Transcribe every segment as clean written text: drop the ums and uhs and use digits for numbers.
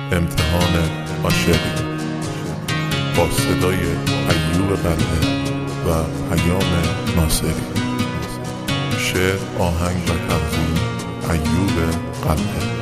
امتحان عاشقی با صدای ایوب قلعه و پیام ناصری. شعر، آهنگ و تنظیم ایوب قلعه.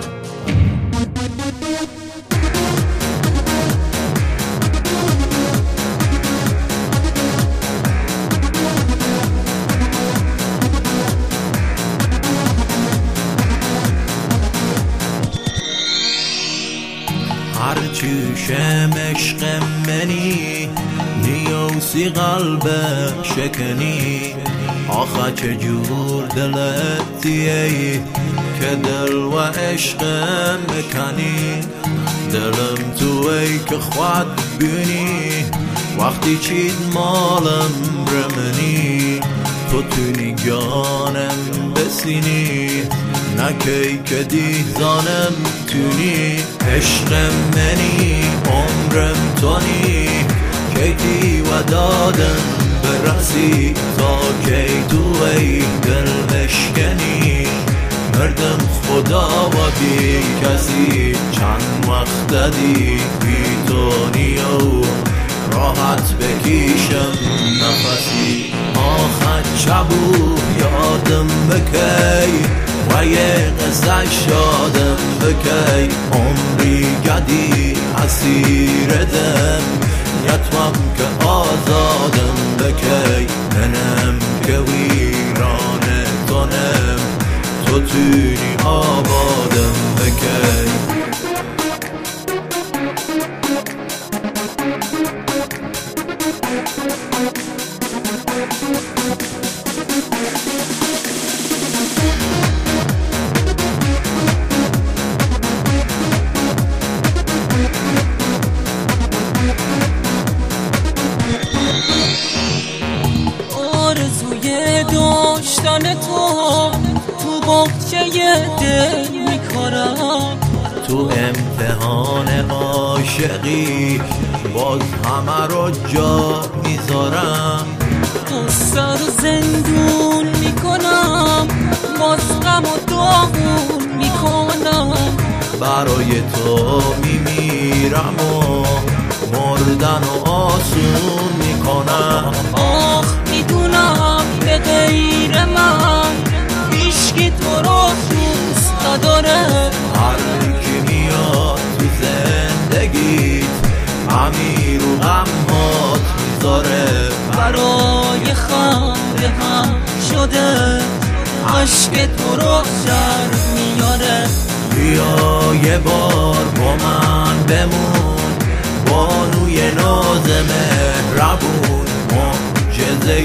هرچیشم عشق منی نیوسی قلب شکنی، آخه چجور دلتیه که دل و عشقم بکنی. دلم توی که خود بینی وقتی چید مالم برمنی، تو نگانم بسینی نکی که دیزانم تونی. عشق منی عمرم تونی کیتی و دادم برسی تا کی توی دل بشکنی. مردم خدا و بی کسی چند وقت دادی بی تونی و راحت بکیشم نفسی. آخر شبو یادم بکی و یه قصه شادم بکی، عمری گدی اسیر دم یتمم که آزادم بکی. منم که ویران تونم تو تونی آبادم بکی. آرزوی داشتن تو باغچه دل میکارم، تو امتحان عاشقی باز همه رو جا میذارم. قصه رو زندون میکنم باز غم و داغون میکنم. برای تو میمیرم و مردن و آسون میکنم. آخ میدونم به غیر من هیچکی تو رو دوست نداره. هر کی میاد تو زندگیت امیر و غمات میذاره. برای خنده هم شده عشق تو رو در میاره. بیا یه بار با من بمون بانوی ناز مهربون، معجزه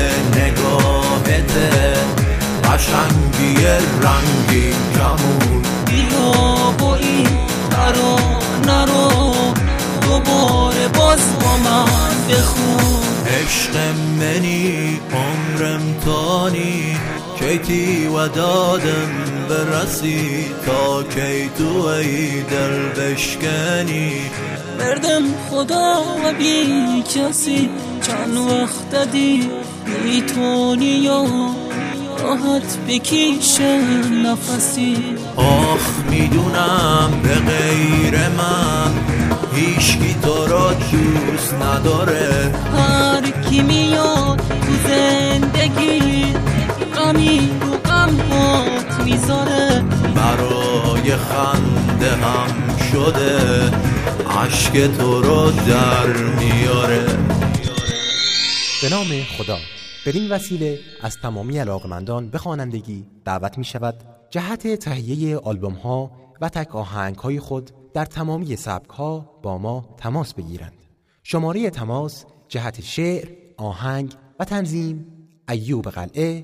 نگاهته قشنگی رنگی کمون. بیا با این ترانه رو دوباره باز با من بخون. عشق منی عمرم تانی کیتی و دادم برسی تا کی توی دل بشکنی. مردم خدا و بی کسی چند وقت دادی میتونی و راحت بکیشه نفسی. آخ میدونم به غیر من هیچکی تو را دوست نداره. هر کی میاد تو زندگی غمی رو غمات میذاره. برای خنده هم شده عشق تو رو در میاره. به نام خدا. بدین وسیله از تمامی علاقمندان به خوانندگی دعوت می شود جهت تهیه آلبوم ها و تک آهنگ های خود در تمامی سبک ها با ما تماس بگیرند. شماره تماس جهت شعر، آهنگ و تنظیم ایوب قلعه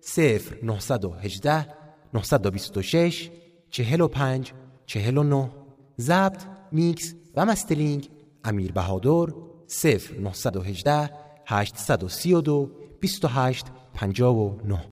0918 926 45 49. ضبط، میکس و مسترینگ امیر بهادر 0918 832 28 59.